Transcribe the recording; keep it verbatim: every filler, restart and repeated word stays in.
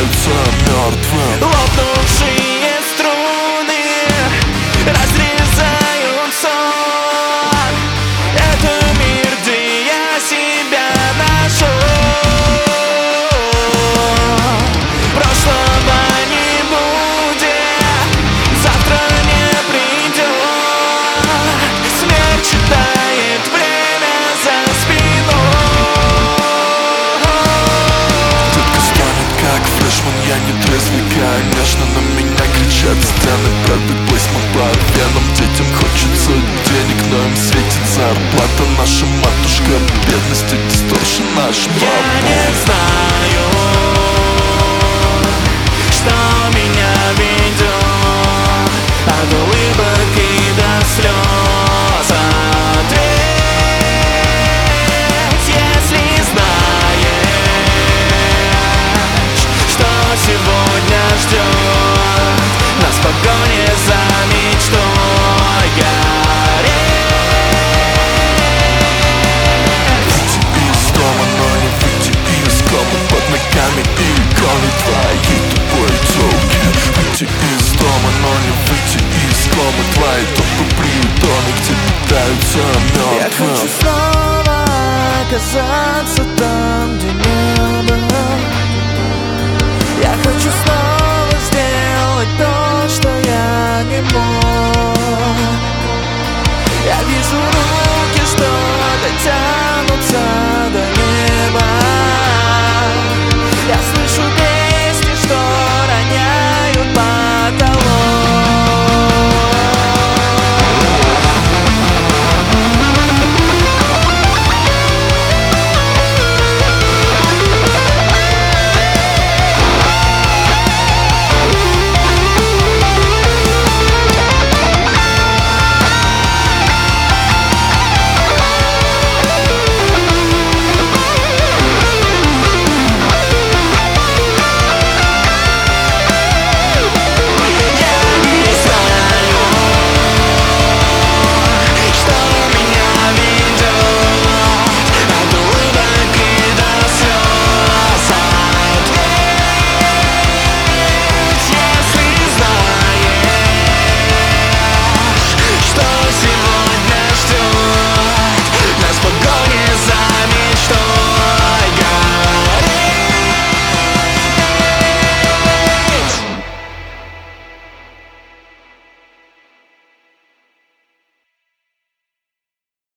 питаются мертвым. Лопнувшие струны разрезают сон. Это мир, где я себя нашел. Прошлого не будет, завтра не придет. Смерть читает время за спиной. Детка станет как фрешман, я не трезвый, конечно. На меня кричат стены, прятают письма по венам. Детям хочется денег, но им светит зарплата. Наша матушка, бедность и дисторшн наш Я папа. не знаю, что меня ведет от улыбок и до слез ответь. Если знаешь, что сегодня ждет нас в погоне за мечтой гореть. Выйти из дома, но не выйти из кома. Под ногами иконы твои тупой телки. Выйти из дома, но не выйти из кома. Твои тупые притоны, где питаются Я хочу мертвым. снова оказаться там, где